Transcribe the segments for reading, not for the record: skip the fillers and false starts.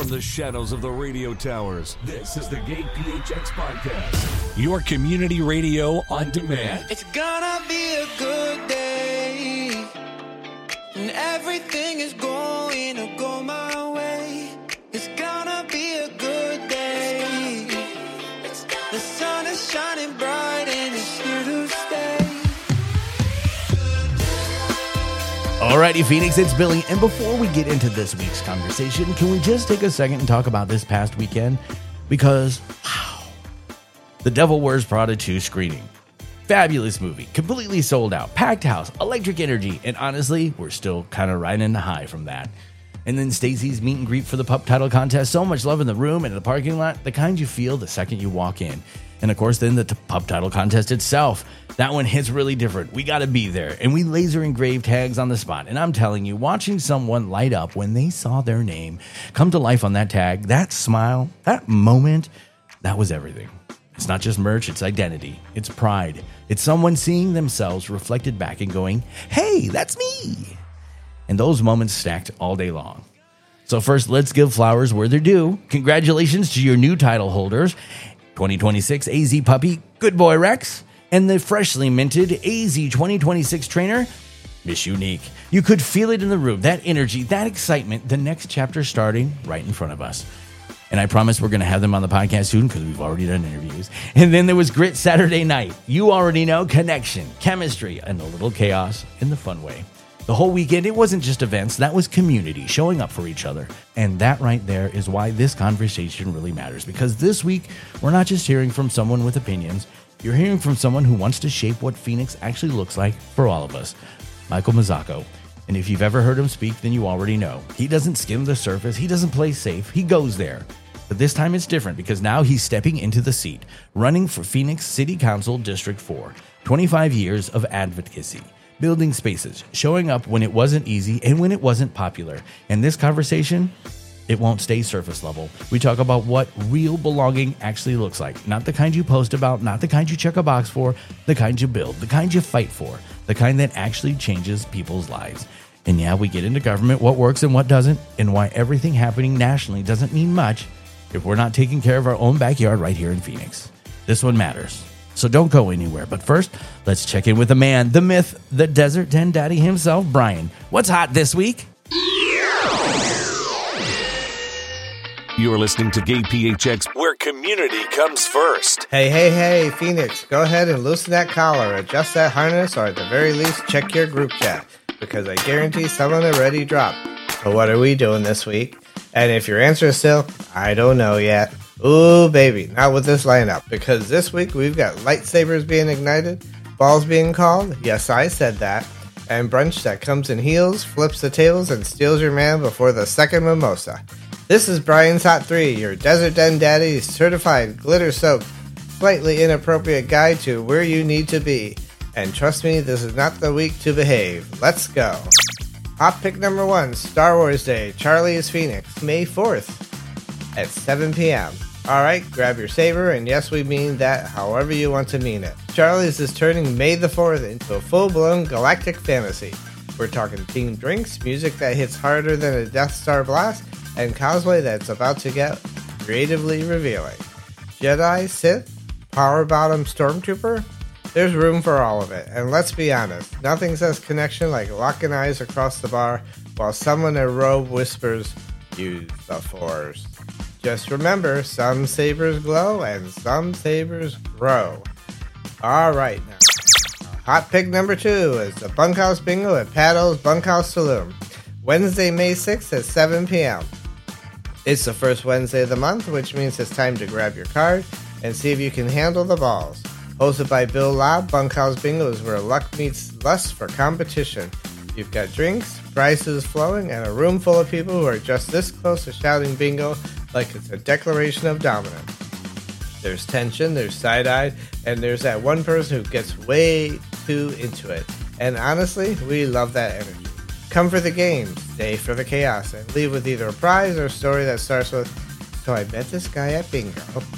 from the shadows of the radio towers. This is the Gay PHX Podcast, your community radio on demand. It's gonna be a good day, and everything is going to go my way. It's gonna be a good day. The sun is shining bright and it's here to stay. Alrighty, Phoenix, it's Billy. And before we get into this week's conversation, can we just take a second and talk about this past weekend? Because, wow, The Devil Wears Prada 2 screening. Fabulous movie, completely sold out, packed house, electric energy, and honestly, we're still kind of riding the high from that. And then Stacey's meet and greet for the pup title contest. So much love in the room and in the parking lot, the kind you feel the second you walk in. And of course, then the pup title contest itself. That one hits really different. We got to be there. And we laser engraved tags on the spot. And I'm telling you, watching someone light up when they saw their name come to life on that tag, that smile, that moment, that was everything. It's not just merch, it's identity, it's pride. It's someone seeing themselves reflected back and going, hey, that's me. And those moments stacked all day long. So first, let's give flowers where they're due. Congratulations to your new title holders, 2026 AZ Puppy, Good Boy Rex, and the freshly minted AZ 2026 trainer, Miss Unique. You could feel it in the room, that energy, that excitement, the next chapter starting right in front of us. And I promise we're going to have them on the podcast soon because we've already done interviews. And then there was Grit Saturday night. You already know, connection, chemistry, and a little chaos in the fun way. The whole weekend, it wasn't just events, that was community showing up for each other. And that right there is why this conversation really matters. Because this week, we're not just hearing from someone with opinions, you're hearing from someone who wants to shape what Phoenix actually looks like for all of us. Michael Mazzocco. And if you've ever heard him speak, then you already know. He doesn't skim the surface, he doesn't play safe, he goes there. But this time it's different because now he's stepping into the seat, running for Phoenix City Council District 4. 25 years of advocacy. Building spaces, showing up when it wasn't easy and when it wasn't popular. And this conversation, it won't stay surface level. We talk about what real belonging actually looks like. Not the kind you post about, not the kind you check a box for, the kind you build, the kind you fight for, the kind that actually changes people's lives. And yeah, we get into government, what works and what doesn't, and why everything happening nationally doesn't mean much if we're not taking care of our own backyard right here in Phoenix. This one matters. So don't go anywhere. But first, let's check in with the man, the myth, the Desert Den Daddy himself, Brian. What's hot this week? You're listening to Gay PHX, where community comes first. Hey, Phoenix, go ahead and loosen that collar, adjust that harness, or at the very least, check your group chat, because I guarantee someone already dropped. So what are we doing this week? And if your answer is still, I don't know yet, ooh, baby, not with this lineup, because this week we've got lightsabers being ignited, balls being called, yes, I said that, and brunch that comes in heels, flips the tables, and steals your man before the second mimosa. This is Brian's Hot 3, your Desert Den Daddy certified glitter-soaked, slightly inappropriate guide to where you need to be. And trust me, this is not the week to behave. Let's go. Hot pick number 1, Star Wars Day, Charlie is Phoenix, May 4th at 7 p.m. Alright, grab your saber, and yes, we mean that however you want to mean it. Charlie's is turning May the 4th into a full-blown galactic fantasy. We're talking themed drinks, music that hits harder than a Death Star blast, and cosplay that's about to get creatively revealing. Jedi, Sith, Power Bottom Stormtrooper? There's room for all of it, and let's be honest, nothing says connection like locking eyes across the bar while someone in a robe whispers, use the Force. Just remember, some sabers glow and some sabers grow. Alright now. Hot pick number 2 is the Bunkhouse Bingo at Paddle's Bunkhouse Saloon, Wednesday, May 6th at 7 p.m. It's the first Wednesday of the month, which means it's time to grab your card and see if you can handle the balls. Hosted by Bill Lobb, Bunkhouse Bingo is where luck meets lust for competition. You've got drinks, prizes flowing, and a room full of people who are just this close to shouting bingo like it's a declaration of dominance. There's tension, there's side-eyed, and there's that one person who gets way too into it. And honestly, we love that energy. Come for the game, stay for the chaos, and leave with either a prize or a story that starts with, so I met this guy at bingo.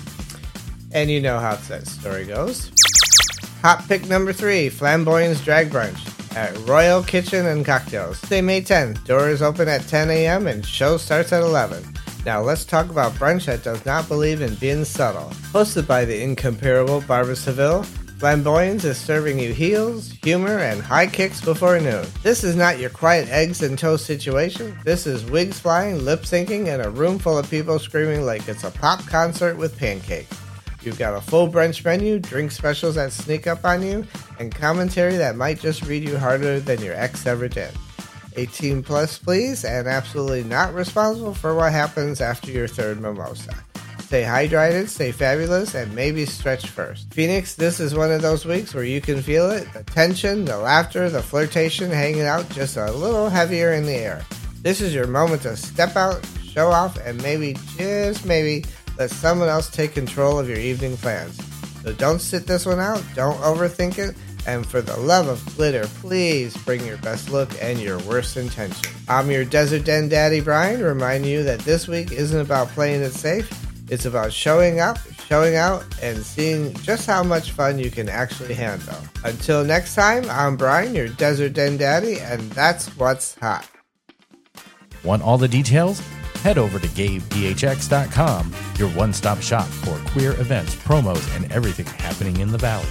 And you know how that story goes. Hot pick number 3, Flamboyant's Drag Brunch at Royal Kitchen and Cocktails. Tuesday, May 10th. Doors open at 10 a.m. and show starts at 11. Now let's talk about brunch that does not believe in being subtle. Hosted by the incomparable Barbara Seville, Flamboyance is serving you heels, humor, and high kicks before noon. This is not your quiet eggs and toast situation. This is wigs flying, lip syncing, and a room full of people screaming like it's a pop concert with pancakes. You've got a full brunch menu, drink specials that sneak up on you, and commentary that might just read you harder than your ex ever did. 18 plus, please, and absolutely not responsible for what happens after your third mimosa. Stay hydrated, stay fabulous, and maybe stretch first. Phoenix, this is one of those weeks where you can feel it. The tension, the laughter, the flirtation hanging out just a little heavier in the air. This is your moment to step out, show off, and maybe, just maybe, let someone else take control of your evening plans. So don't sit this one out, don't overthink it, and for the love of glitter, please bring your best look and your worst intention. I'm your Desert Den Daddy Brian, reminding you that this week isn't about playing it safe, it's about showing up, showing out, and seeing just how much fun you can actually handle. Until next time, I'm Brian, your Desert Den Daddy, and that's what's hot. Want all the details? Head over to GabePHX.com, your one-stop shop for queer events, promos, and everything happening in the Valley.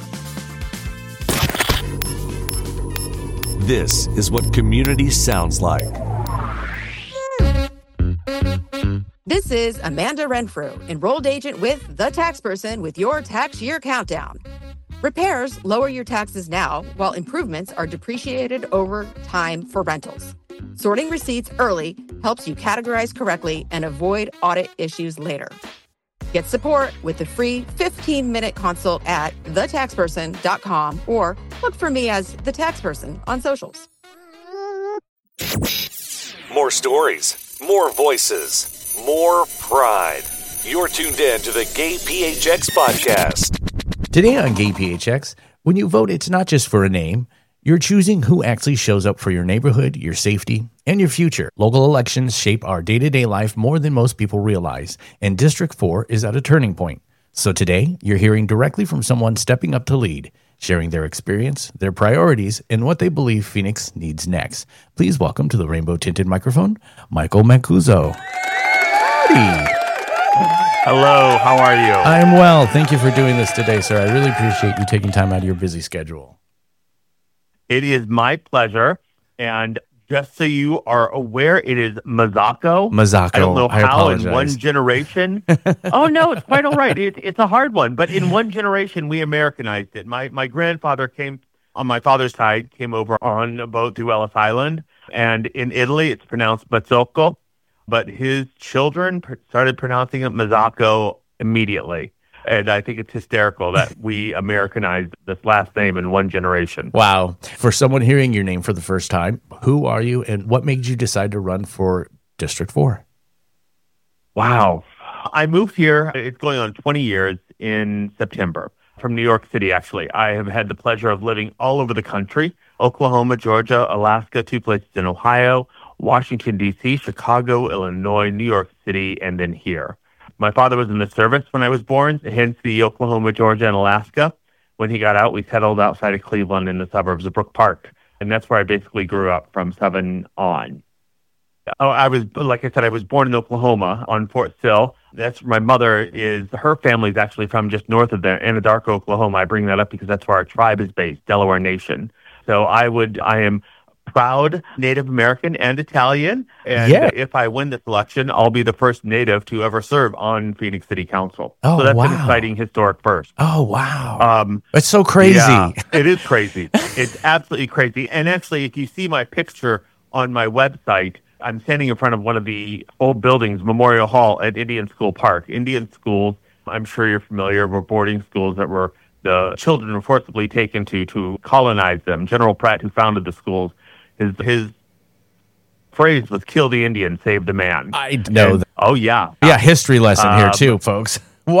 This is what community sounds like. This is Amanda Renfrew, enrolled agent with The Tax Person with your tax year countdown. Repairs lower your taxes now, while improvements are depreciated over time for rentals. Sorting receipts early helps you categorize correctly and avoid audit issues later. Get support with the free 15-minute consult at thetaxperson.com or look for me as The Tax Person on socials. More stories, more voices, more pride. You're tuned in to the Gay PHX podcast. Today on Gay PHX, when you vote, it's not just for a name. You're choosing who actually shows up for your neighborhood, your safety, and your future. Local elections shape our day-to-day life more than most people realize, and District 4 is at a turning point. So today, you're hearing directly from someone stepping up to lead, sharing their experience, their priorities, and what they believe Phoenix needs next. Please welcome to the rainbow-tinted microphone, Michael Mancuso. Howdy. Hello, how are you? I'm well. Thank you for doing this today, sir. I really appreciate you taking time out of your busy schedule. It is my pleasure. And just so you are aware, it is Mazako. Mazako. I don't know I how apologize. in one generation. Oh, no, it's quite all right. It's a hard one. But in one generation, we Americanized it. My grandfather came, on my father's side, came over on a boat to Ellis Island. And in Italy, it's pronounced Mazzocco. But his children started pronouncing it Mazako immediately. And I think it's hysterical that we Americanized this last name in one generation. Wow. For someone hearing your name for the first time, who are you and what made you decide to run for District 4? Wow. I moved here, it's going on 20 years in September, from New York City, actually. I have had the pleasure of living all over the country, Oklahoma, Georgia, Alaska, 2 places in Ohio, Washington, D.C., Chicago, Illinois, New York City, and then here. My father was in the service when I was born, hence the Oklahoma, Georgia, and Alaska. When he got out, we settled outside of Cleveland in the suburbs of Brook Park. And that's where I basically grew up from 7 on. Oh, I was, like I said, I was born in Oklahoma on Fort Sill. That's where my mother is. Her family's actually from just north of there, Anadarko, Oklahoma. I bring that up because that's where our tribe is based, Delaware Nation. So I am proud Native American and Italian. And if I win this election, I'll be the first Native to ever serve on Phoenix City Council. Oh, so that's wow. an exciting historic first. Oh, wow. It's so crazy. Yeah, it is crazy. It's absolutely crazy. And actually, if you see my picture on my website, I'm standing in front of one of the old buildings, Memorial Hall at Indian School Park. Indian schools, I'm sure you're familiar, were boarding schools that were the children were forcibly taken to colonize them. General Pratt, who founded the schools, his phrase was "kill the Indian, save the man." I know that. Oh, yeah. Yeah, history lesson here too, folks.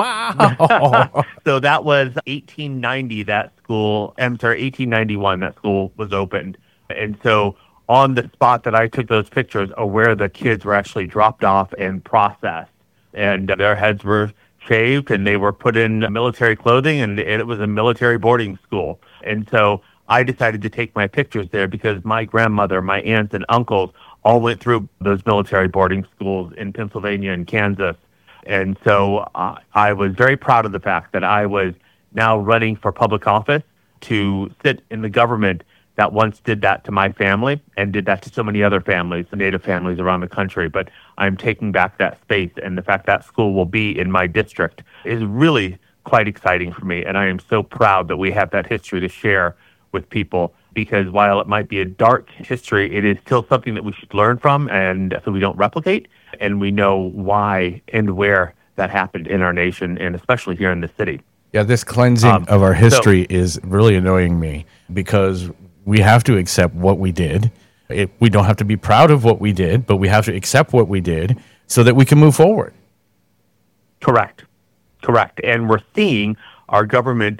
Wow. So that was 1890, that school. I'm sorry, 1891, that school was opened. And so on the spot that I took those pictures are where the kids were actually dropped off and processed. And their heads were shaved and they were put in military clothing, and it was a military boarding school. And so I decided to take my pictures there because my grandmother, my aunts and uncles all went through those military boarding schools in Pennsylvania and Kansas. And so I was very proud of the fact that I was now running for public office to sit in the government that once did that to my family and did that to so many other families, Native families around the country. But I'm taking back that space, and the fact that school will be in my district is really quite exciting for me. And I am so proud that we have that history to share with people, because while it might be a dark history, it is still something that we should learn from, and so we don't replicate, and we know why and where that happened in our nation, and especially here in the city. Yeah, this cleansing of our history is really annoying me, because we have to accept what we did. We don't have to be proud of what we did, but we have to accept what we did so that we can move forward. Correct. And we're seeing our government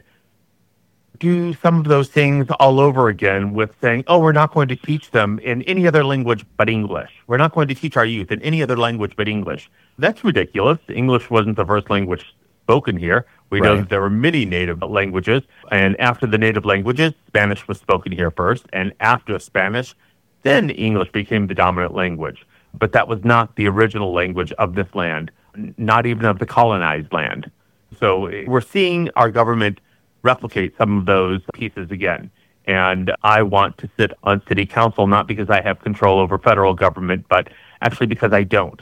do some of those things all over again with saying, oh, we're not going to teach them in any other language but English. We're not going to teach our youth in any other language but English. That's ridiculous. English wasn't the first language spoken here. We know that there were many native languages, and after the native languages, Spanish was spoken here first, and after Spanish, then English became the dominant language. But that was not the original language of this land, not even of the colonized land. So we're seeing our government replicate some of those pieces again. And I want to sit on city council, not because I have control over federal government, but actually because I don't.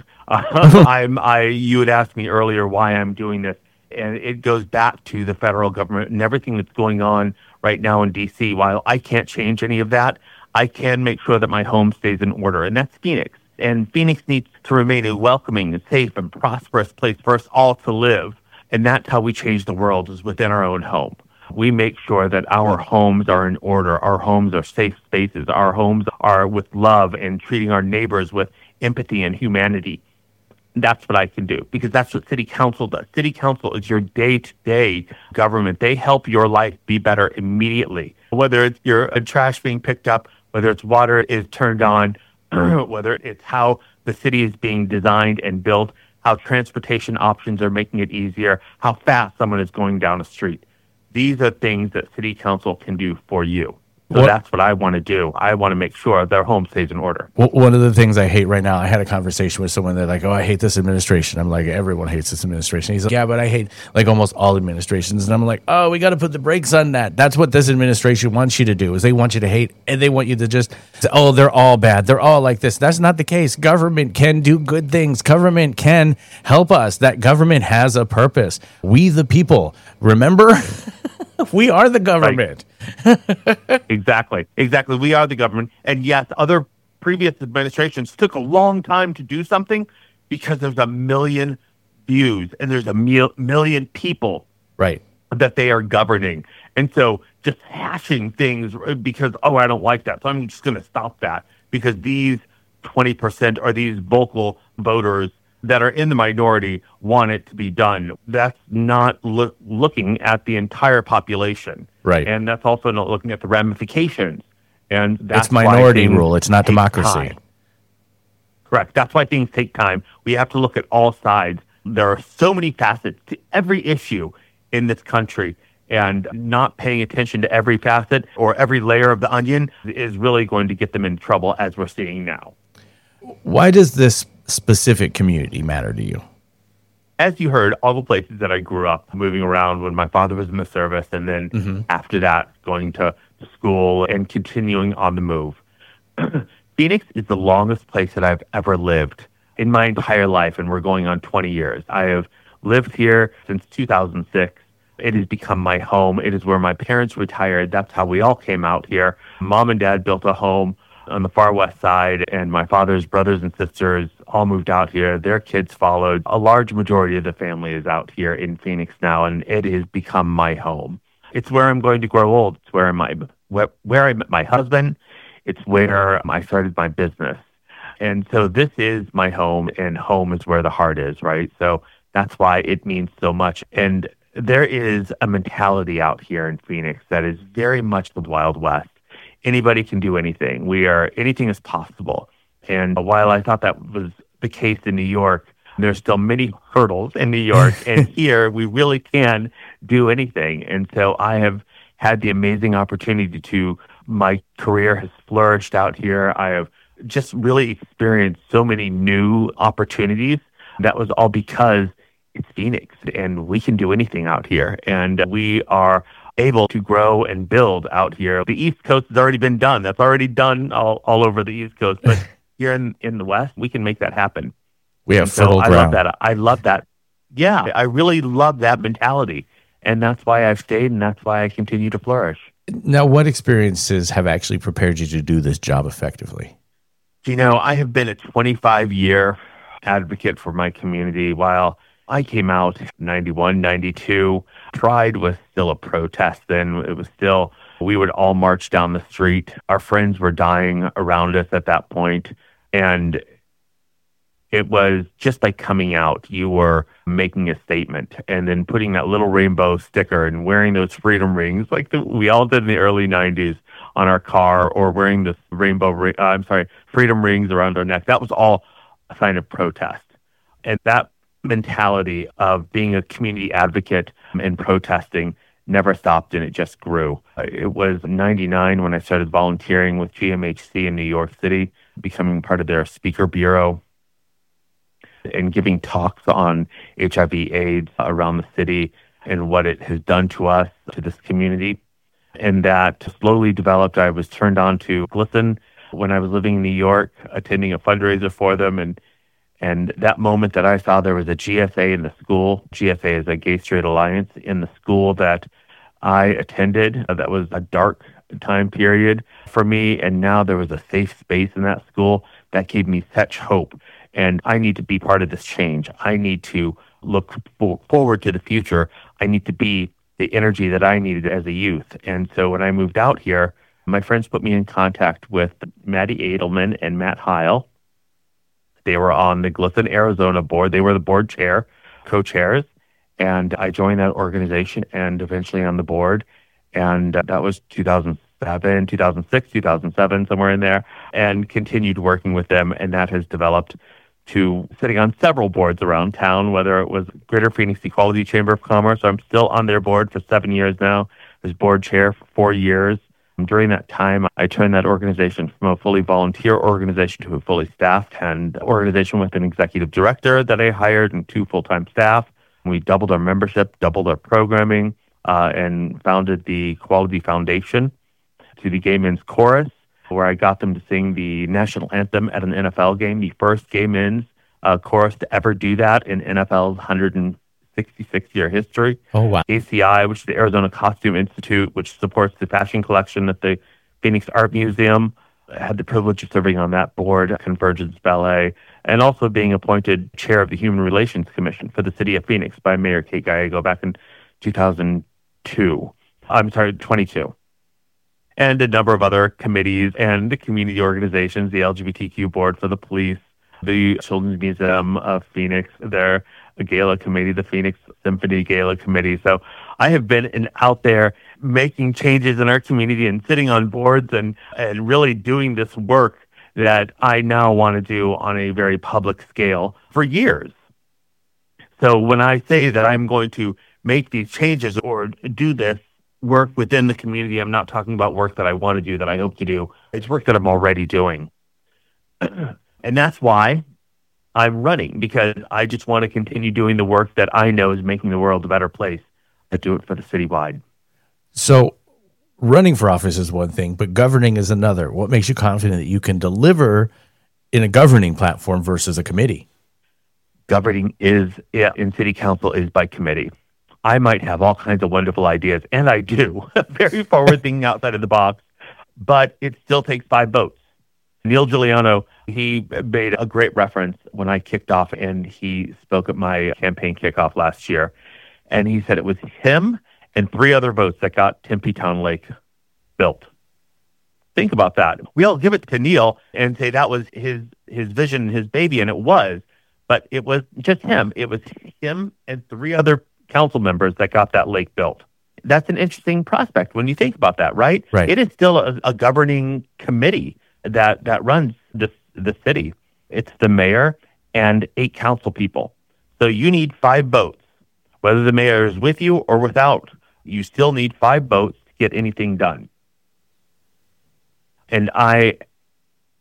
You had asked me earlier why I'm doing this, and it goes back to the federal government and everything that's going on right now in D.C. While I can't change any of that, I can make sure that my home stays in order, and that's Phoenix. And Phoenix needs to remain a welcoming and safe and prosperous place for us all to live. And that's how we change the world, is within our own home. We make sure that our homes are in order. Our homes are safe spaces. Our homes are with love and treating our neighbors with empathy and humanity. That's what I can do, because that's what city council does. City council is your day-to-day government. They help your life be better immediately, whether it's your trash being picked up, whether it's water is turned on, whether it's how the city is being designed and built, how transportation options are making it easier, how fast someone is going down a street. These are things that city council can do for you. So that's what I want to do. I want to make sure their home stays in order. One of the things I hate right now, I had a conversation with someone that like, oh, I hate this administration. I'm like, everyone hates this administration. He's like, yeah, but I hate like almost all administrations. And I'm like, oh, we got to put the brakes on that. That's what this administration wants you to do, is they want you to hate, and they want you to just say, oh, they're all bad. They're all like this. That's not the case. Government can do good things. Government can help us. That government has a purpose. We the people, remember? We are the government. Right. Exactly. We are the government. And yes, other previous administrations took a long time to do something because there's a million views and there's a million people that they are governing. And so just hashing things because, oh, I don't like that, so I'm just going to stop that because these 20% or these vocal voters that are in the minority want it to be done. That's not looking at the entire population. Right. And that's also not looking at the ramifications. And that's it's minority rule. It's not democracy. Time. Correct. That's why things take time. We have to look at all sides. There are so many facets to every issue in this country, and not paying attention to every facet or every layer of the onion is really going to get them in trouble, as we're seeing now. Why does this specific community matter to you? As you heard, all the places that I grew up, moving around when my father was in the service, and then after that, going to school and continuing on the move. Phoenix is the longest place that I've ever lived in my entire life, and we're going on 20 years. I have lived here since 2006. It has become my home. It is where my parents retired. That's how we all came out here. Mom and Dad built a home on the far west side, and my father's brothers and sisters all moved out here. Their kids followed. A large majority of the family is out here in Phoenix now, and it has become my home. It's where I'm going to grow old. It's where I met my husband. It's where I started my business. And so this is my home, and home is where the heart is, right? So that's why it means so much. And there is a mentality out here in Phoenix that is very much the Wild West. Anybody can do anything. Anything is possible. And while I thought that was the case in New York, there's still many hurdles in New York. And here we really can do anything. And so I have had the amazing opportunity my career has flourished out here. I have just really experienced so many new opportunities. That was all because it's Phoenix and we can do anything out here. And we are able to grow and build out here. The East Coast has already been done. That's already done all over the East Coast. But here in the West, we can make that happen. We have fertile ground. I love that. I love that. Yeah, I really love that mentality. And that's why I've stayed and that's why I continue to flourish. Now, what experiences have actually prepared you to do this job effectively? I have been a 25-year advocate for my community. While I came out 91, 92, Pride was still a protest then. It was still, we would all march down the street. Our friends were dying around us at that point. And it was just by coming out, you were making a statement and then putting that little rainbow sticker and wearing those freedom rings like we all did in the early 90s on our car, or wearing this freedom rings around our neck. That was all a sign of protest. And that mentality of being a community advocate and protesting never stopped, and it just grew. It was 99 when I started volunteering with GMHC in New York City, becoming part of their speaker bureau, and giving talks on HIV/AIDS around the city and what it has done to us, to this community. And that slowly developed. I was turned on to GLSEN when I was living in New York, attending a fundraiser for them. And that moment that I saw there was a GSA in the school. GSA is a Gay Straight Alliance in the school that I attended. That was a dark time period for me. And now there was a safe space in that school that gave me such hope. And I need to be part of this change. I need to look forward to the future. I need to be the energy that I needed as a youth. And so when I moved out here, my friends put me in contact with Maddie Edelman and Matt Heil. They were on the GLSEN Arizona board. They were the board chair, co-chairs. And I joined that organization and eventually on the board. And that was 2007, 2006, 2007, somewhere in there, and continued working with them. And that has developed to sitting on several boards around town, whether it was Greater Phoenix Equality Chamber of Commerce. I'm still on their board for 7 years now. I was board chair for 4 years. During that time, I turned that organization from a fully volunteer organization to a fully staffed and organization with an executive director that I hired and 2 full-time staff. We doubled our membership, doubled our programming, and founded the Quality Foundation to the Gay Men's Chorus, where I got them to sing the national anthem at an NFL game, the first gay men's chorus to ever do that in NFL's 166-year history. Oh, wow. ACI, which is the Arizona Costume Institute, which supports the fashion collection at the Phoenix Art Museum. I had the privilege of serving on that board, Convergence Ballet, and also being appointed chair of the Human Relations Commission for the city of Phoenix by Mayor Kate Gallego back in 22. And a number of other committees and community organizations, the LGBTQ board for the police, the Children's Museum of Phoenix, their gala committee, the Phoenix Symphony Gala Committee. So I have been out there making changes in our community and sitting on boards and really doing this work that I now want to do on a very public scale for years. So when I say that I'm going to make these changes or do this work within the community, I'm not talking about work that I want to do, that I hope to do. It's work that I'm already doing. And that's why I'm running, because I just want to continue doing the work that I know is making the world a better place. I do it for the citywide. So running for office is one thing, but governing is another. What makes you confident that you can deliver in a governing platform versus a committee? Governing in city council is by committee. I might have all kinds of wonderful ideas, and I do, very forward thinking outside of the box, but it still takes 5 votes. Neil Giuliano, he made a great reference when I kicked off, and he spoke at my campaign kickoff last year, and he said it was him and 3 other votes that got Tempe Town Lake built. Think about that. We all give it to Neil and say that was his vision, his baby, and it was, but it was just him. It was him and 3 other council members that got that lake built. That's an interesting prospect when you think about that, right? Right. It is still a governing committee that runs the city. It's the mayor and 8 council people. So you need 5 votes. Whether the mayor is with you or without, you still need 5 votes to get anything done. And I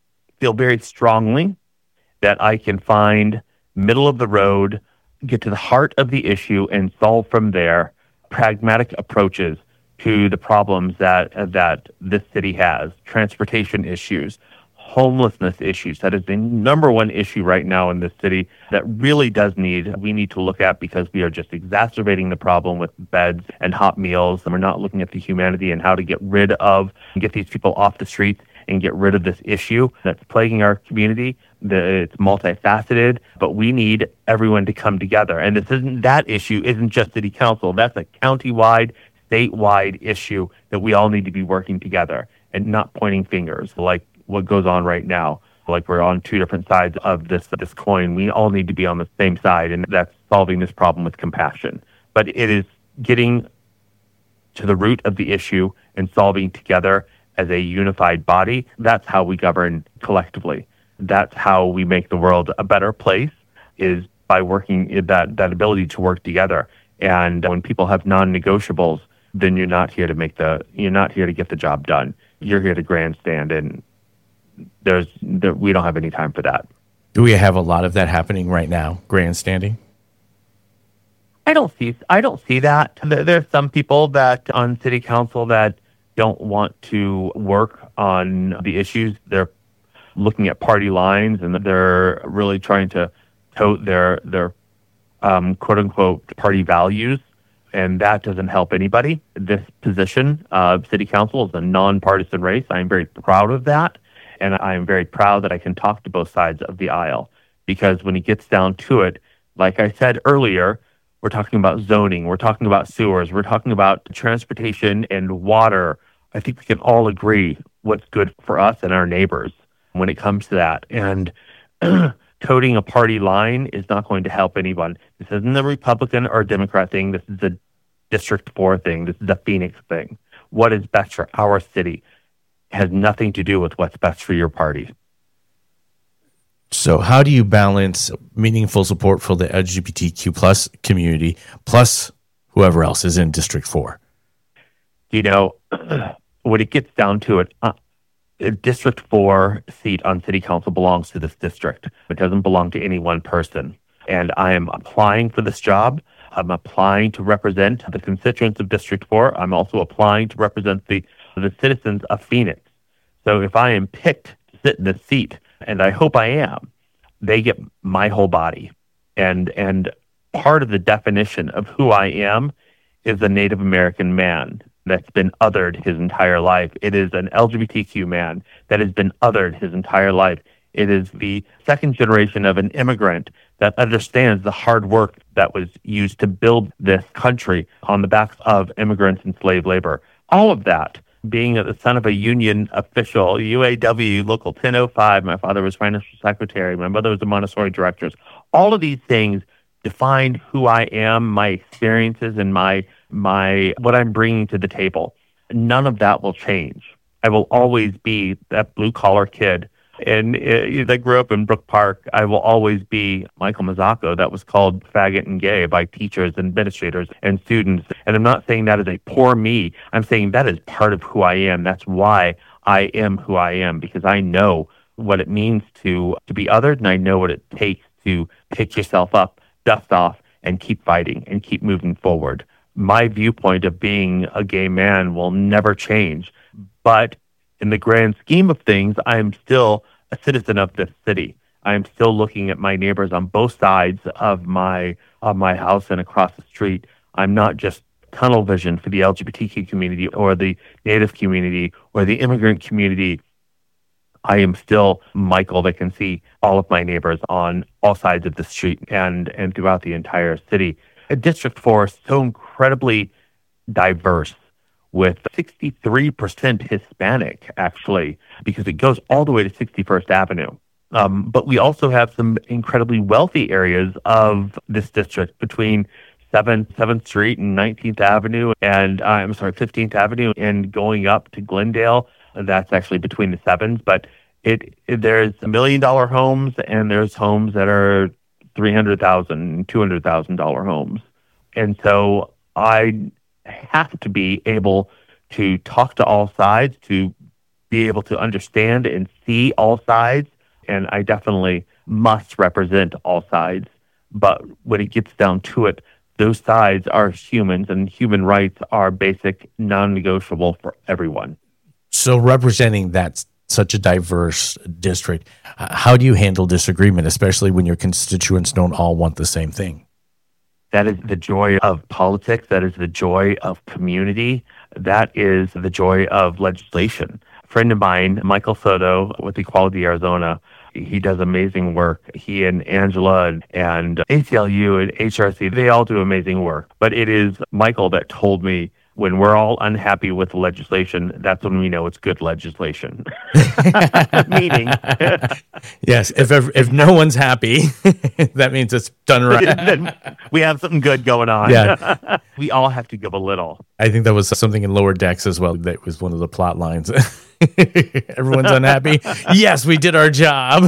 feel very strongly that I can find middle of the road, get to the heart of the issue, and solve from there pragmatic approaches to the problems that this city has. Transportation issues, homelessness issues. That is the number one issue right now in this city that really we need to look at, because we are just exacerbating the problem with beds and hot meals. And we're not looking at the humanity and how to get these people off the streets and get rid of this issue that's plaguing our community. It's multifaceted, but we need everyone to come together. And that issue isn't just city council. That's a county-wide, statewide issue that we all need to be working together and not pointing fingers like what goes on right now. Like we're on two different sides of this coin. We all need to be on the same side, and that's solving this problem with compassion. But it is getting to the root of the issue and solving together as a unified body. That's how we govern collectively. That's how we make the world a better place, is by working that ability to work together. And when people have non-negotiables, then you're not here to get the job done. You're here to grandstand, and we don't have any time for that. Do we have a lot of that happening right now, grandstanding? I don't see that. There's some people that on city council that don't want to work on the issues. They're looking at party lines, and they're really trying to tote their quote unquote party values, and that doesn't help anybody. This position of city council is a nonpartisan race. I'm very proud of that, and I'm very proud that I can talk to both sides of the aisle, because when it gets down to it, like I said earlier, we're talking about zoning, we're talking about sewers, we're talking about transportation and water. I think we can all agree what's good for us and our neighbors when it comes to that. And toting a party line is not going to help anyone. This isn't a Republican or Democrat thing. This is a District 4 thing. This is a Phoenix thing. What is best for our city has nothing to do with what's best for your party. So how do you balance meaningful support for the LGBTQ plus community plus whoever else is in District 4? When it gets down to it, District 4 seat on city council belongs to this district. It doesn't belong to any one person. And I am applying for this job. I'm applying to represent the constituents of District 4. I'm also applying to represent the citizens of Phoenix. So if I am picked to sit in this seat, and I hope I am, they get my whole body. And part of the definition of who I am is a Native American man that's been othered his entire life. It is an LGBTQ man that has been othered his entire life. It is the second generation of an immigrant that understands the hard work that was used to build this country on the backs of immigrants and slave labor. All of that, being the son of a union official, UAW Local 1005, my father was financial secretary, my mother was a Montessori director. All of these things define who I am, my experiences, and my what I'm bringing to the table. None of that will change. I will always be that blue-collar kid. And I grew up in Brook Park. I will always be Michael Mazzocco, that was called faggot and gay by teachers, administrators, and students. And I'm not saying that as a poor me. I'm saying that is part of who I am. That's why I am who I am, because I know what it means to be othered, and I know what it takes to pick yourself up, dust off, and keep fighting and keep moving forward. My viewpoint of being a gay man will never change. But in the grand scheme of things, I am still a citizen of this city. I am still looking at my neighbors on both sides of my house and across the street. I'm not just tunnel vision for the LGBTQ community or the Native community or the immigrant community. I am still Michael that can see all of my neighbors on all sides of the street and throughout the entire city. District 4 is so incredibly diverse, with 63% Hispanic, actually, because it goes all the way to 61st Avenue. But we also have some incredibly wealthy areas of this district between 7th Street and 19th Avenue, and 15th Avenue, and going up to Glendale. That's actually between the sevens, but there's $1 million homes, and there's homes that are $300,000, $200,000 homes. And so I have to be able to talk to all sides, to be able to understand and see all sides. And I definitely must represent all sides. But when it gets down to it, those sides are humans, and human rights are basic, non-negotiable for everyone. So representing that such a diverse district, how do you handle disagreement, especially when your constituents don't all want the same thing? That is the joy of politics. That is the joy of community. That is the joy of legislation. A friend of mine, Michael Soto with Equality Arizona, he does amazing work. He and Angela and ACLU and HRC, they all do amazing work. But it is Michael that told me, when we're all unhappy with the legislation, that's when we know it's good legislation. Meaning, yes, if no one's happy, that means it's done right. Then we have something good going on. Yeah. We all have to give a little. I think that was something in Lower Decks as well. That was one of the plot lines. Everyone's unhappy. Yes, we did our job.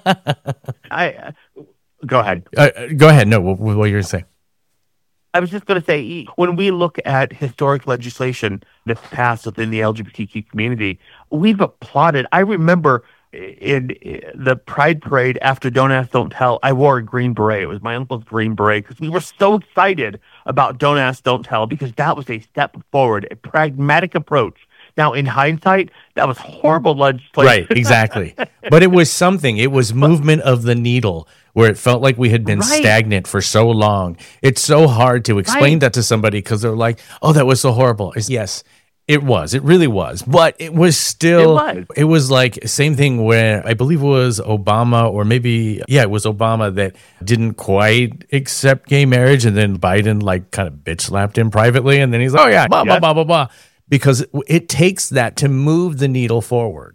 Go ahead. Go ahead. No, what were you going to say? I was just going to say, when we look at historic legislation that's passed within the LGBTQ community, we've applauded. I remember in the Pride Parade after Don't Ask, Don't Tell, I wore a green beret. It was my uncle's green beret because we were so excited about Don't Ask, Don't Tell, because that was a step forward, a pragmatic approach. Now, in hindsight, that was horrible legislation. Right, exactly. But it was something. It was movement of the needle where it felt like we had been stagnant for so long. It's so hard to explain that to somebody because they're like, oh, that was so horrible. Yes, it was. It really was. But it was still, it was like same thing where I believe it was Obama or maybe, it was Obama that didn't quite accept gay marriage. And then Biden like kind of bitch slapped him privately. And then he's like, oh yeah, blah, blah, blah, blah, blah. Because it takes that to move the needle forward.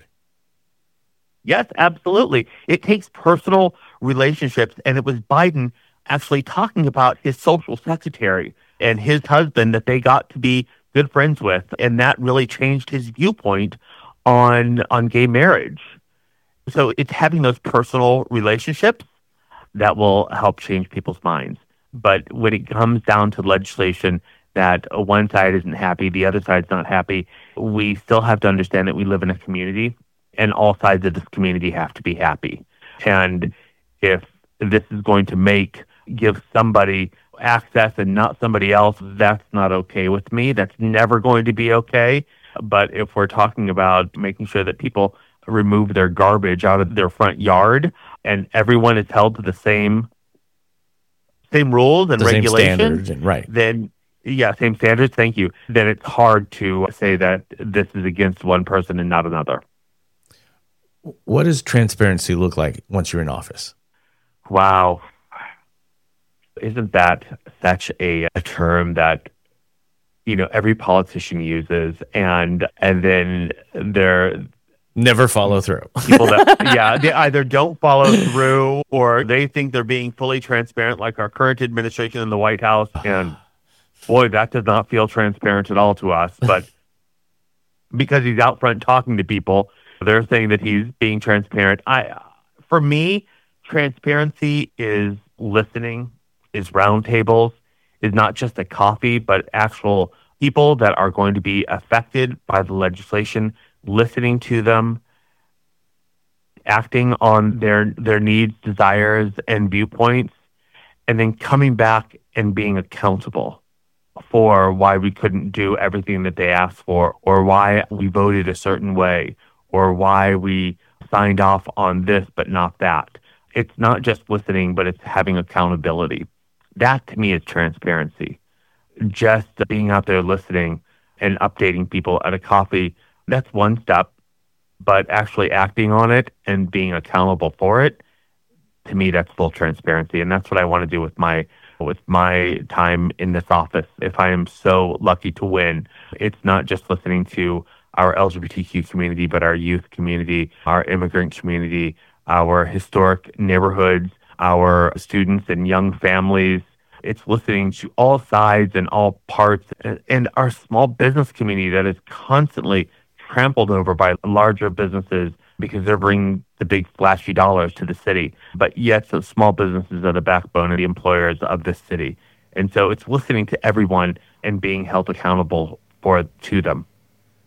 Yes, absolutely. It takes personal relationships. And it was Biden actually talking about his social secretary and his husband that they got to be good friends with. And that really changed his viewpoint on gay marriage. So it's having those personal relationships that will help change people's minds. But when it comes down to legislation, that one side isn't happy, the other side's not happy, we still have to understand that we live in a community and all sides of this community have to be happy. And if this is going to give somebody access and not somebody else, that's not okay with me. That's never going to be okay. But if we're talking about making sure that people remove their garbage out of their front yard and everyone is held to the same rules and regulations, then same standards. Thank you. Then it's hard to say that this is against one person and not another. What does transparency look like once you're in office? Wow. Isn't that such a term that, every politician uses and then they're never follow through. People that, they either don't follow through or they think they're being fully transparent, like our current administration in the White House. And boy, that does not feel transparent at all to us. But because he's out front talking to people, they're saying that he's being transparent. For me, transparency is listening, is roundtables, is not just a coffee, but actual people that are going to be affected by the legislation, listening to them, acting on their needs, desires, and viewpoints, and then coming back and being accountable for why we couldn't do everything that they asked for, or why we voted a certain way, or why we signed off on this but not that. It's not just listening, but it's having accountability. That, to me, is transparency. Just being out there listening and updating people at a coffee, that's one step. But actually acting on it and being accountable for it, to me, that's full transparency. And that's what I want to do with my time in this office. If I am so lucky to win, it's not just listening to our LGBTQ community, but our youth community, our immigrant community, our historic neighborhoods, our students and young families. It's listening to all sides and all parts, and our small business community that is constantly trampled over by larger businesses because they're bringing the big flashy dollars to the city. But yet, so small businesses are the backbone of the employers of this city. And so it's listening to everyone and being held accountable to them.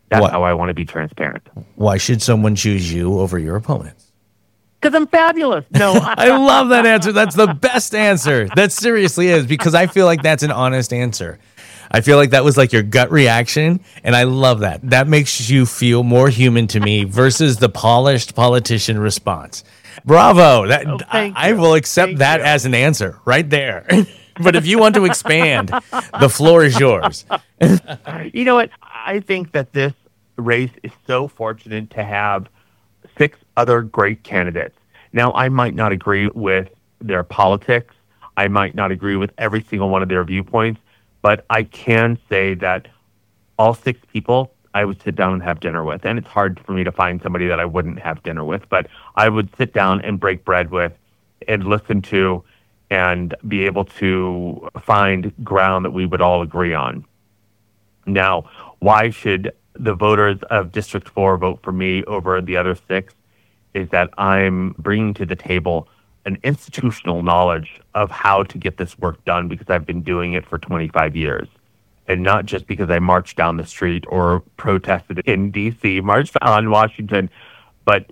That's What? how I want to be transparent. Why should someone choose you over your opponents? Because I'm fabulous. No, I love that answer. That's the best answer. That seriously is, because I feel like that's an honest answer. I feel like that was like your gut reaction, and I love that. That makes you feel more human to me versus the polished politician response. Bravo. I will accept that as an answer right there. But if you want to expand, the floor is yours. You know what? I think that this race is so fortunate to have 6 other great candidates. Now, I might not agree with their politics. I might not agree with every single one of their viewpoints, but I can say that all 6 people I would sit down and have dinner with. And it's hard for me to find somebody that I wouldn't have dinner with, but I would sit down and break bread with and listen to and be able to find ground that we would all agree on. Now, why should the voters of District 4 vote for me over the other 6 is that I'm bringing to the table an institutional knowledge of how to get this work done because I've been doing it for 25 years. And not just because I marched down the street or protested in D.C., marched on Washington, but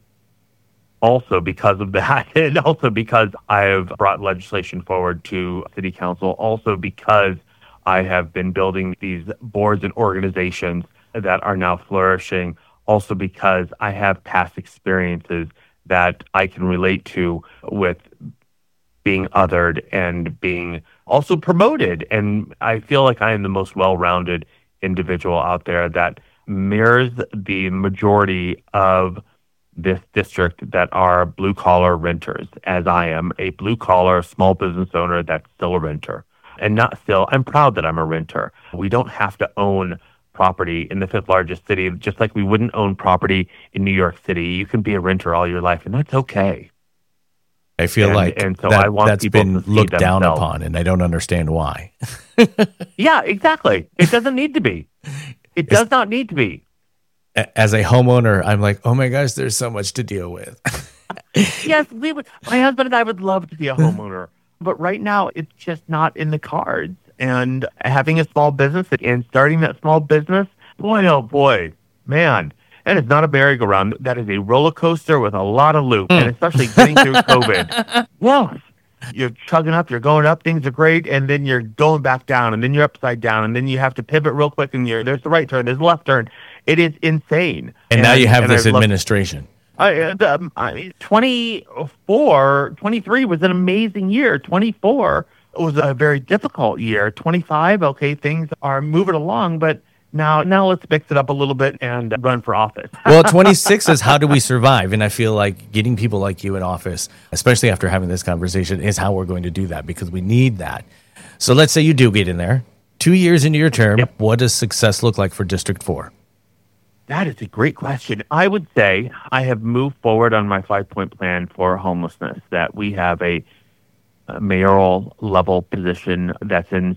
also because of that, and also because I have brought legislation forward to City Council, also because I have been building these boards and organizations that are now flourishing, also because I have past experiences that I can relate to with being othered and being also promoted. And I feel like I am the most well-rounded individual out there that mirrors the majority of this district that are blue-collar renters, as I am a blue-collar small business owner that's still a renter. And not still, I'm proud that I'm a renter. We don't have to own property in the 5th largest city, just like we wouldn't own property in New York City. You can be a renter all your life, and that's okay. I feel so I want that's people been to see looked down themselves. upon, and I don't understand why. Yeah, exactly. It doesn't need to be. It does not need to be. As a homeowner, I'm like, oh my gosh, there's so much to deal with. Yes, we would. My husband and I would love to be a homeowner, but right now it's just not in the cards. And having a small business and starting that small business, boy, oh boy, man, that is not a merry-go-round. That is a roller coaster with a lot of loops, and especially getting through COVID. Yes. You're chugging up, you're going up, things are great, and then you're going back down, and then you're upside down, and then you have to pivot real quick, and there's the right turn, there's the left turn. It is insane. And now you have this administration. 23 was an amazing year. 24 was a very difficult year. 25, okay, things are moving along, but now let's mix it up a little bit and run for office. Well, 26 is how do we survive? And I feel like getting people like you in office, especially after having this conversation, is how we're going to do that because we need that. So let's say you do get in there. 2 years into your term, Yep. What does success look like for District 4? That is a great question. I would say I have moved forward on my 5-point plan for homelessness, that we have a mayoral level position that's in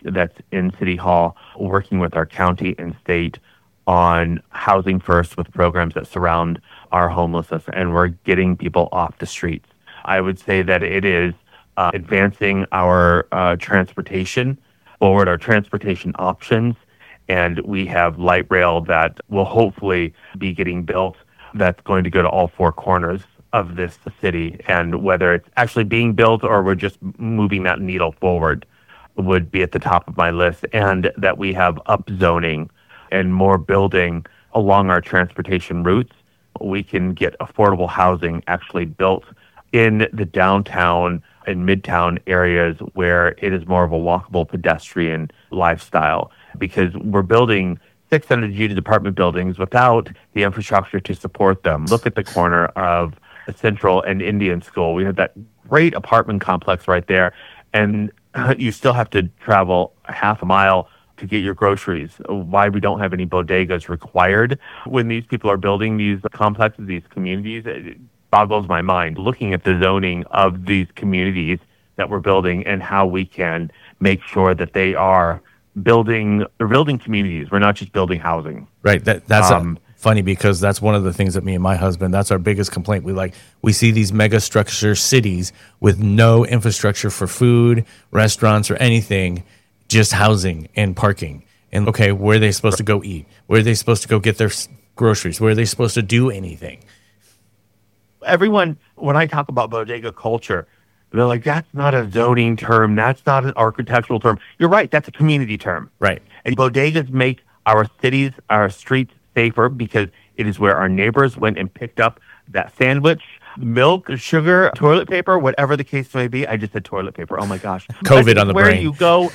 City Hall, working with our county and state on housing first with programs that surround our homelessness, and we're getting people off the streets. I would say that it is advancing our transportation forward, our transportation options, and we have light rail that will hopefully be getting built that's going to go to all 4 corners of this city. And whether it's actually being built or we're just moving that needle forward would be at the top of my list. And that we have upzoning and more building along our transportation routes. We can get affordable housing actually built in the downtown and midtown areas where it is more of a walkable pedestrian lifestyle, because we're building 600 unit apartment buildings without the infrastructure to support them. Look at the corner of Central and Indian School. We have that great apartment complex right there, and you still have to travel half a mile to get your groceries. Why we don't have any bodegas required when these people are building these complexes, these communities, it boggles my mind. Looking at the zoning of these communities that we're building and how we can make sure that they are building communities. We're not just building housing. Right. That's funny because that's one of the things that me and my husband, that's our biggest complaint. We see these mega structure cities with no infrastructure for food, restaurants, or anything, just housing and parking. And okay, where are they supposed to go eat? Where are they supposed to go get their groceries? Where are they supposed to do anything? Everyone, when I talk about bodega culture, they're like, that's not a zoning term. That's not an architectural term. You're right. That's a community term. Right. And bodegas make our cities, our streets safer because it is where our neighbors went and picked up that sandwich, milk, sugar, toilet paper, whatever the case may be. I just said toilet paper. Oh, my gosh. COVID on the where brain. You go.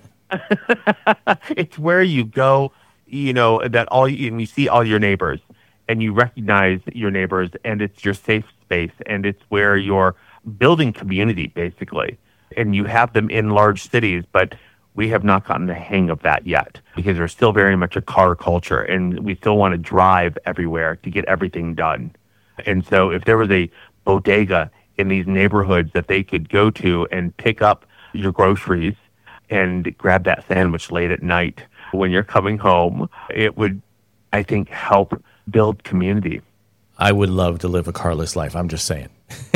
It's where you go, that and you see all your neighbors and you recognize your neighbors, and it's your safe space, and it's where you're building community, basically. And you have them in large cities, but we have not gotten the hang of that yet because there's still very much a car culture, and we still want to drive everywhere to get everything done. And so if there was a bodega in these neighborhoods that they could go to and pick up your groceries and grab that sandwich late at night when you're coming home, it would, I think, help build community. I would love to live a carless life. I'm just saying.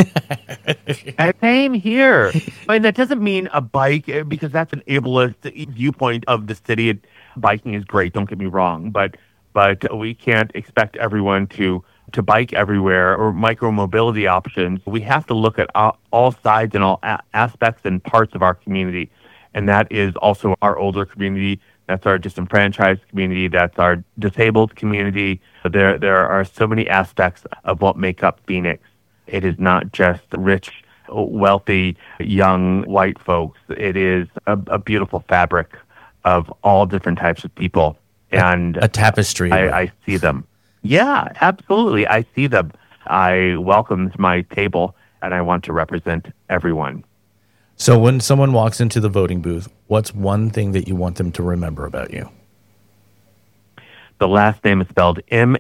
Same here. And that doesn't mean a bike, because that's an ableist viewpoint of the city. Biking is great, don't get me wrong, but we can't expect everyone to bike everywhere or micro-mobility options. We have to look at all sides and all aspects and parts of our community. And that is also our older community. That's our disenfranchised community. That's our disabled community. There are so many aspects of what make up Phoenix. It is not just rich, wealthy, young white folks. It is a beautiful fabric of all different types of people. And a tapestry. I see them. Yeah, absolutely. I see them. I welcome to my table, and I want to represent everyone. So when someone walks into the voting booth, what's one thing that you want them to remember about you? The last name is spelled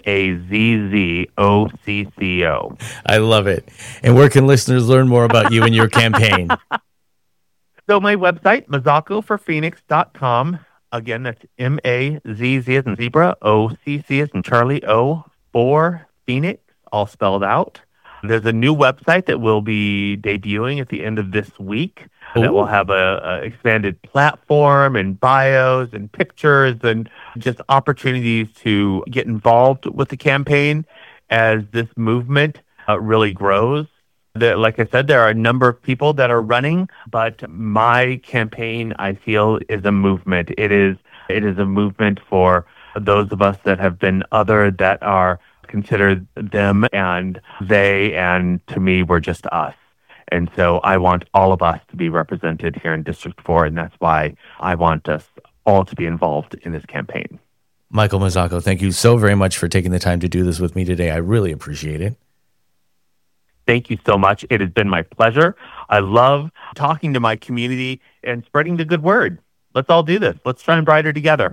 Mazzocco. I love it. And where can listeners learn more about you and your campaign? So my website, MazzoccoforPhoenix.com. Again, that's M-A-Z-Z as in zebra, O-C-C as in Charlie, O for Phoenix, all spelled out. There's a new website that will be debuting at the end of this week. That will have a expanded platform and bios and pictures and just opportunities to get involved with the campaign as this movement really grows. Like I said, there are a number of people that are running, but my campaign, I feel, is a movement. It is a movement for those of us that have been other, that are considered them and they, and to me, we're just us. And so I want all of us to be represented here in District 4, and that's why I want us all to be involved in this campaign. Michael Mazzocco, thank you so very much for taking the time to do this with me today. I really appreciate it. Thank you so much. It has been my pleasure. I love talking to my community and spreading the good word. Let's all do this. Let's shine brighter together.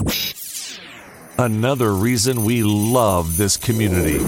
Another reason we love this community.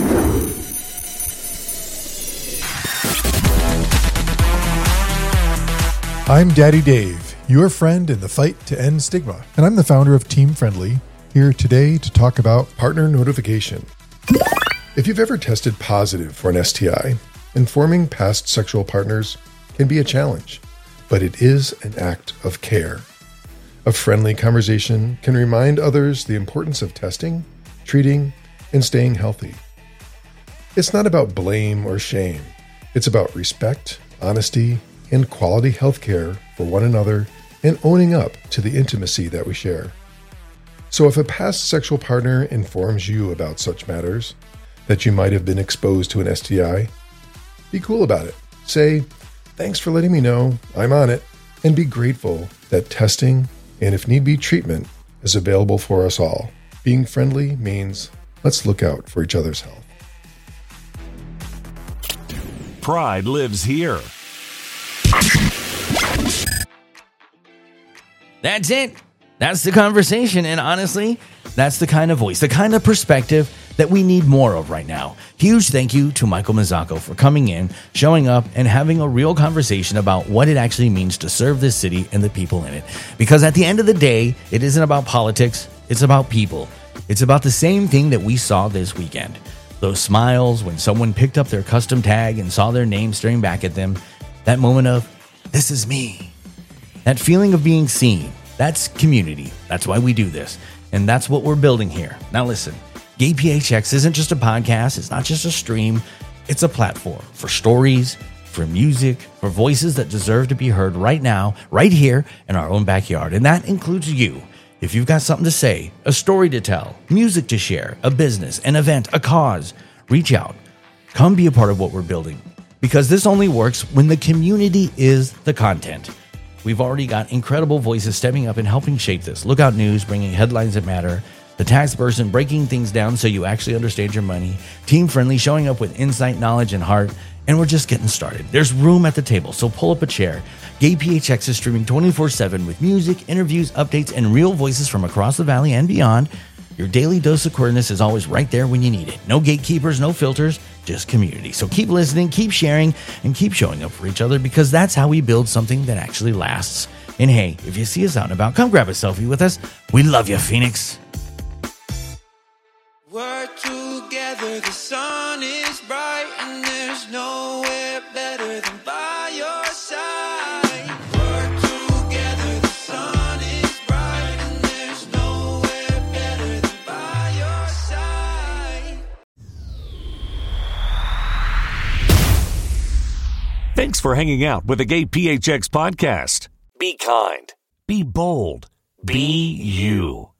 I'm Daddy Dave, your friend in the fight to end stigma, and I'm the founder of Team Friendly, here today to talk about partner notification. If you've ever tested positive for an STI, informing past sexual partners can be a challenge, but it is an act of care. A friendly conversation can remind others the importance of testing, treating, and staying healthy. It's not about blame or shame. It's about respect, honesty, and quality health care for one another and owning up to the intimacy that we share. So if a past sexual partner informs you about such matters, that you might have been exposed to an STI, be cool about it. Say, thanks for letting me know, I'm on it, and be grateful that testing, and if need be treatment, is available for us all. Being friendly means let's look out for each other's health. Pride lives here. That's it. That's the conversation. And honestly, that's the kind of voice, the kind of perspective that we need more of right now. Huge thank you to Michael Mazzocco for coming in, showing up, and having a real conversation about what it actually means to serve this city and the people in it. Because at the end of the day, it isn't about politics, it's about people. It's about the same thing that we saw this weekend. Those smiles when someone picked up their custom tag and saw their name staring back at them. That moment of, this is me. That feeling of being seen, That's community. That's why we do this. And that's what we're building here. Now listen, Gay PHX isn't just a podcast. It's not just a stream. It's a platform for stories, for music, for voices that deserve to be heard right now, right here in our own backyard. And that includes you. If you've got something to say, a story to tell, music to share, a business, an event, a cause, reach out. Come be a part of what we're building. Because this only works when the community is the content. We've already got incredible voices stepping up and helping shape this. Lookout News, bringing headlines that matter. The Tax Person, breaking things down so you actually understand your money. Team Friendly, showing up with insight, knowledge, and heart. And we're just getting started. There's room at the table, so pull up a chair. Gay PHX is streaming 24/7 with music, interviews, updates, and real voices from across the valley and beyond. Your daily dose of queerness is always right there when you need it. No gatekeepers, no filters, just community. So keep listening, keep sharing, and keep showing up for each other, because that's how we build something that actually lasts. And hey, if you see us out and about, come grab a selfie with us. We love you, Phoenix. We're together, the sun is bright, and there's nowhere better than by your side. We're together, the sun is bright, and there's nowhere better than by your side. Thanks for hanging out with the Gay PHX podcast. Be kind. Be bold. Be you.